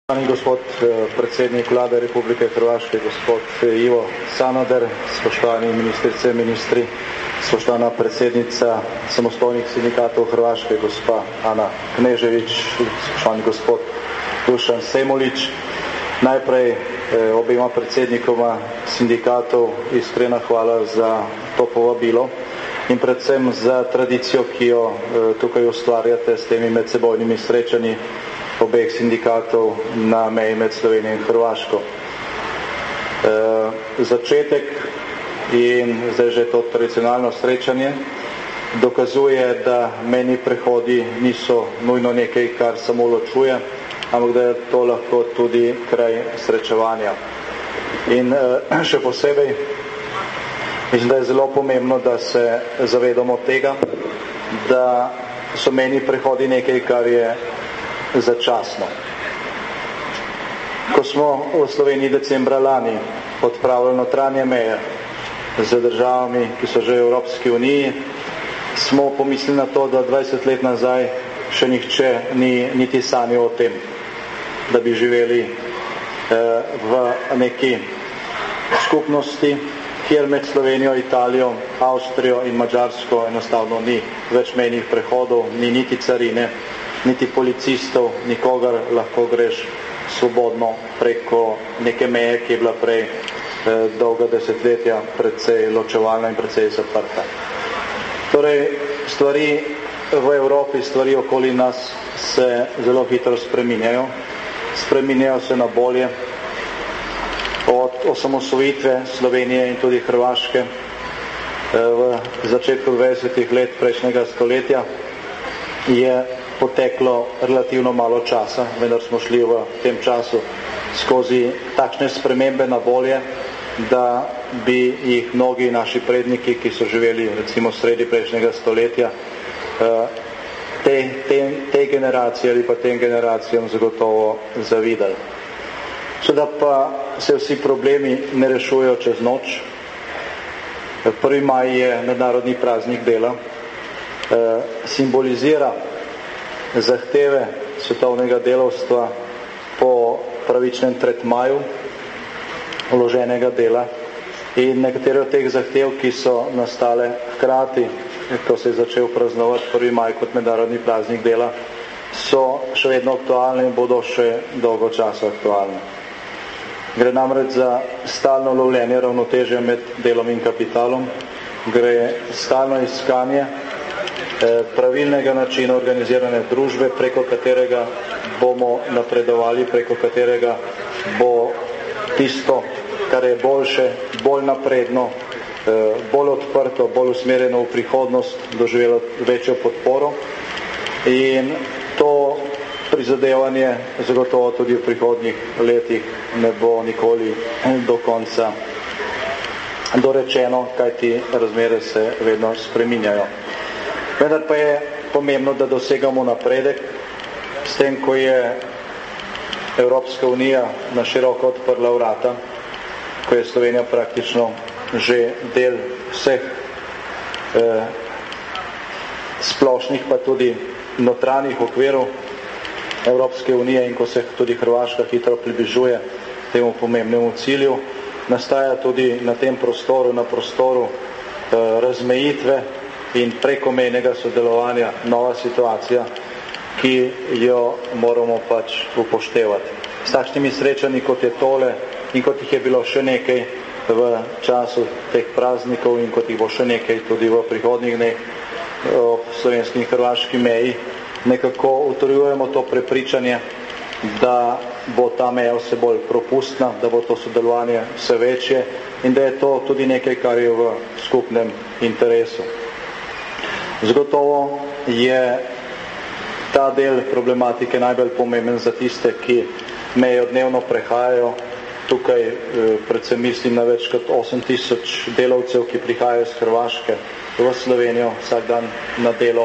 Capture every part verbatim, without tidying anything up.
Spoštovani gospod predsednik Vlade Republike Hrvaške, gospod Ivo Sanader, spoštovani ministrice, ministri, spoštovana predsednica samostojnih sindikatov Hrvaške, gospa Ana Knežević, spoštovani gospod Dušan Semolič. Najprej obema predsednikoma sindikatov iskrena hvala za to povabilo in predvsem za tradicijo, ki jo tukaj ustvarjate s temi medsebojnimi srečanji obeh sindikatov na meji med Slovenijo in Hrvaško. E, začetek in zdaj že to tradicionalno srečanje dokazuje, da mejni prehodi niso nujno nekaj, kar samo ločuje, ampak da je to lahko tudi kraj srečevanja. In e, še posebej mislim, da je zelo pomembno, da se zavedamo tega, da so mejni prehodi nekaj, kar je začasno. Ko smo v Sloveniji decembra lani odpravili notranje meje z državami, ki so že v Evropski uniji, smo pomislili na to, da dvajset let nazaj še nihče ni niti sanjal o tem, da bi živeli eh, v neki skupnosti, kjer med Slovenijo, Italijo, Avstrijo in Madžarsko enostavno ni več mejnih prehodov, ni niti carine, niti policistov, nikogar, lahko greš svobodno preko neke meje, ki je bila prej eh, dolga desetletja precej ločevalna in precej zaprta. Torej, stvari v Evropi, stvari okoli nas se zelo hitro spreminjajo. Spreminjajo se na bolje. Od osamosvojitve Slovenije in tudi Hrvaške eh, v začetku dvajsetih let prejšnjega stoletja je poteklo relativno malo časa, vendar smo šli v tem času skozi takšne spremembe na bolje, da bi jih mnogi naši predniki, ki so živeli recimo sredi prejšnjega stoletja, te, te, te generacije ali pa tem generacijam zagotovo zavidali. Seveda pa se vsi problemi ne rešujejo čez noč. prvi maj je mednarodni praznik dela, simbolizira zahteve svetovnega delavstva po pravičnem tretmaju vloženega dela in nekatere od teh zahtev, ki so nastale hkrati, ko se je začel praznovati prvi maj kot mednarodni praznik dela, so še vedno aktualne in bodo še dolgo časa aktualne. Gre namreč za stalno lovljenje ravnotežja med delom in kapitalom, gre stalno iskanje pravilnega načina organizirane družbe, preko katerega bomo napredovali, preko katerega bo tisto, kar je boljše, bolj napredno, bolj odprto, bolj usmerjeno v prihodnost, doživelo večjo podporo. In to prizadevanje zagotovo tudi v prihodnjih letih ne bo nikoli do konca dorečeno, kajti razmere se vedno spreminjajo. Vendar pa je pomembno, da dosegamo napredek s tem, ko je Evropska unija na široko odprla vrata, ko je Slovenija praktično že del vseh eh, splošnih pa tudi notranjih okvirov Evropske unije in ko se tudi Hrvaška hitro približuje temu pomembnemu cilju, nastaja tudi na tem prostoru, na prostoru eh, razmejitve in prekomejnega sodelovanja nova situacija, ki jo moramo pač upoštevati. S takšnimi srečanji, kot je tole in kot jih je bilo še nekaj v času teh praznikov in kot jih bo še nekaj tudi v prihodnjih dneh ob slovenski in hrvaški meji, nekako utrjujemo to prepričanje, da bo ta meja vse bolj propustna, da bo to sodelovanje vse večje in da je to tudi nekaj, kar je v skupnem interesu. Zagotovo je ta del problematike najbolj pomemben za tiste, ki mejo dnevno prehajajo. Tukaj predvsem mislim na več kot osem tisoč delavcev, ki prihajajo iz Hrvaške v Slovenijo vsak dan na delo.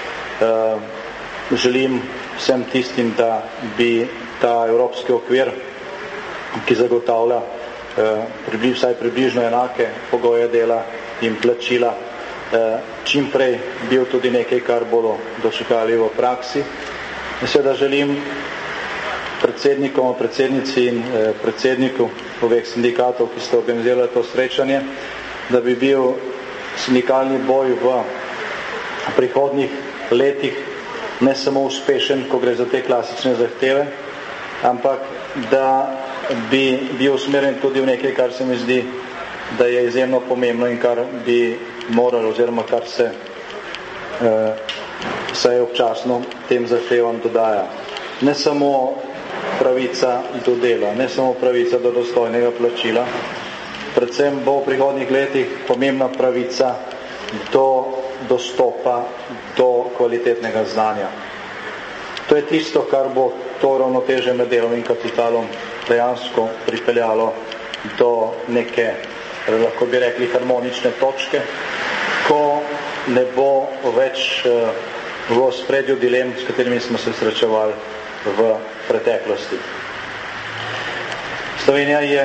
Želim vsem tistim, da bi ta evropski okvir, ki zagotavlja vsaj približno enake pogoje dela in plačila, čim prej bil tudi nekaj, kar bodo dočekali v praksi. Seveda želim predsednikom, predsednici in predsedniku obeh sindikatov, ki ste organizirali to srečanje, da bi bil sindikalni boj v prihodnjih letih ne samo uspešen, ko gre za te klasične zahteve, ampak da bi bil usmerjen tudi v nekaj, kar se mi zdi, da je izjemno pomembno in kar bi moralo, oziroma kar se eh, vsaj občasno tem zahtevam dodaja. Ne samo pravica do dela, ne samo pravica do dostojnega plačila, predvsem bo v prihodnjih letih pomembna pravica do dostopa do kvalitetnega znanja. To je tisto, kar bo to ravnotežje med delom in kapitalom dejansko pripeljalo do neke, lahko bi rekli, harmonične točke, ko ne bo več v ospredju dilem, s katerimi smo se srečevali v preteklosti. Slovenija je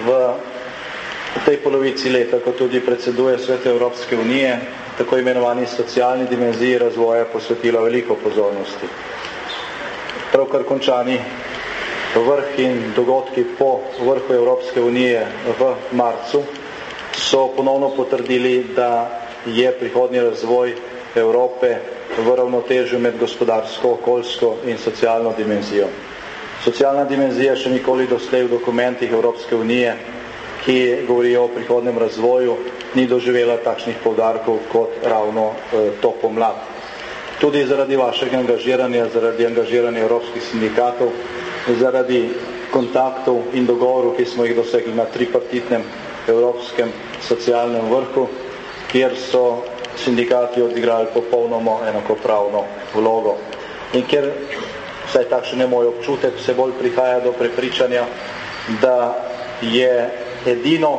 v tej polovici leta, ko tudi predseduje Svetu Evropske unije, tako imenovani socialni dimenziji razvoja posvetila veliko pozornosti. Pravkar končani vrh in dogodki po vrhu Evropske unije v marcu so ponovno potrdili, da je prihodnji razvoj Evrope v ravnotežju med gospodarsko, okoljsko in socialno dimenzijo. Socialna dimenzija še nikoli doslej v dokumentih Evropske unije, ki govorijo o prihodnem razvoju, ni doživela takšnih poudarkov kot ravno eh, to pomlad. Tudi zaradi vašega angažiranja, zaradi angažiranja evropskih sindikatov, zaradi kontaktov in dogovorov, ki smo jih dosegli na tripartitnem evropskem socialnem vrhu, kjer so sindikati odigrali popolnoma enakopravno vlogo. In kjer, vsaj takšen je moj občutek, se bolj prihaja do prepričanja, da je edino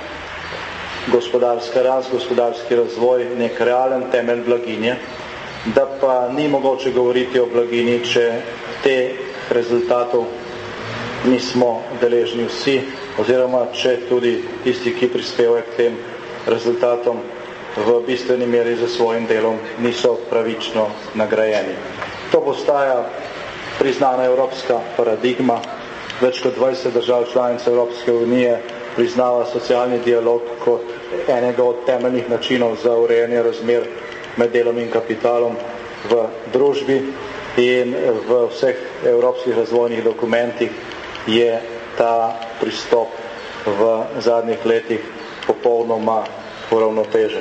gospodarska rast, gospodarski razvoj nek realen temelj blaginje, da pa ni mogoče govoriti o blaginji, če teh rezultatov nismo deležni vsi, oziroma če tudi tisti, ki prispevajo k tem rezultatom, v bistveni meri za svojim delom niso pravično nagrajeni. To postaja priznana evropska paradigma. Več kot dvajset držav članic Evropske unije priznava socialni dialog kot enega od temeljnih načinov za urejanje razmer med delom in kapitalom v družbi, in v vseh evropskih razvojnih dokumentih je ta pristop v zadnjih letih popolnoma uravnotežen.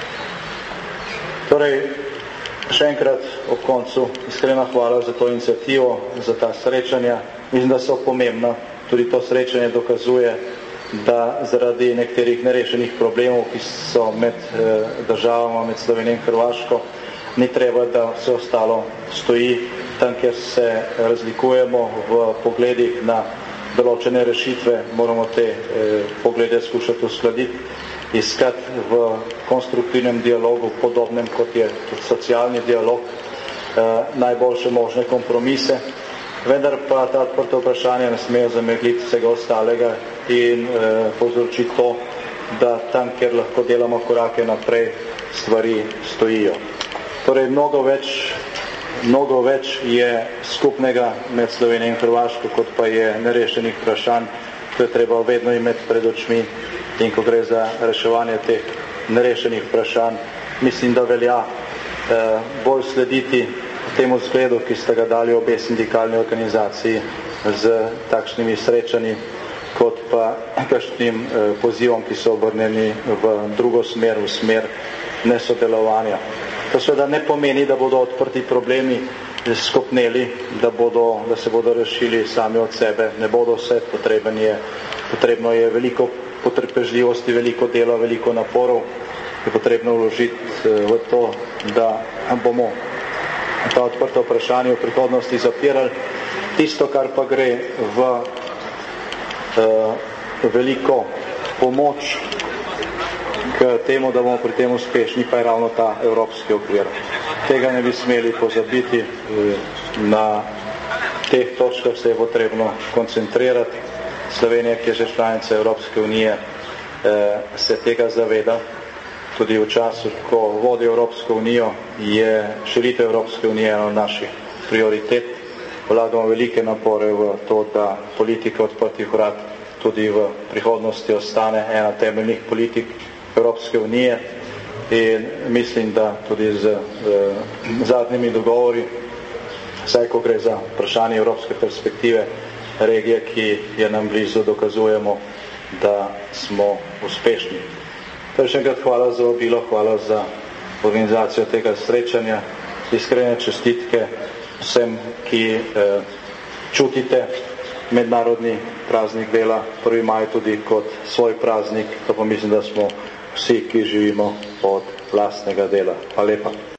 Torej, še enkrat ob koncu iskrena hvala za to inicijativo, za ta srečanja. Mislim, da so pomembna. Tudi to srečanje dokazuje, da zaradi nekaterih nerešenih problemov, ki so med eh, državama, med Slovenijo in Hrvaško, ni treba, da vse ostalo stoji tam, kjer se razlikujemo v pogledih na določene rešitve, moramo te eh, poglede skušati uskladiti, iskati v konstruktivnem dialogu, podobnem kot je socialni dialog, eh, najboljše možne kompromise, vendar pa ta odprta vprašanja ne smejo zamegliti vsega ostalega in eh, povzročiti to, da tam, kjer lahko delamo korake naprej, stvari stojijo. Torej, mnogo več, mnogo več je skupnega med Slovenijo in Hrvaško, kot pa je nerešenih vprašanj. To je treba vedno imeti pred očmi, in ko gre za reševanje teh nerešenih vprašanj, mislim, da velja eh, bolj slediti temu zgledu, ki sta ga dali obe sindikalni organizaciji z takšnimi srečanji, kot pa kakšnim eh, pozivom, ki so obrnjeni v drugo smer, v smer nesodelovanja. To seveda ne pomeni, da bodo odprti problemi skopneli, da, bodo, da se bodo rešili sami od sebe. Ne bodo vse, potreben je, potrebno je veliko potrpežljivosti, veliko dela, veliko naporov, je potrebno vložiti v to, da bomo ta odprta vprašanja v prihodnosti zapirali. Tisto, kar pa gre v uh, veliko pomoč k temu, da bomo pri tem uspešni, pa je ravno ta evropski okvir. Tega ne bi smeli pozabiti. Na teh točkah se je potrebno koncentrirati. Slovenija, ki je že članica Evropske unije, se tega zaveda. Tudi v času, ko vodi Evropsko unijo, je širitev Evropske unije ena od naših prioritet. vlagamo velike napore v to, da politika odprtih vrat tudi v prihodnosti ostane ena temeljnih politik Evropske unije in mislim, da tudi z, z zadnjimi dogovori, vsaj ko gre za vprašanje evropske perspektive regije, ki je nam blizu, dokazujemo, da smo uspešni. Torej še enkrat hvala za vabilo, hvala za organizacijo tega srečanja, iskrene čestitke vsem, ki eh, čutite mednarodni praznik dela, prvi maj tudi kot svoj praznik, to pa mislim, da smo vsi, ki živimo od lastnega dela. Hvala lepa.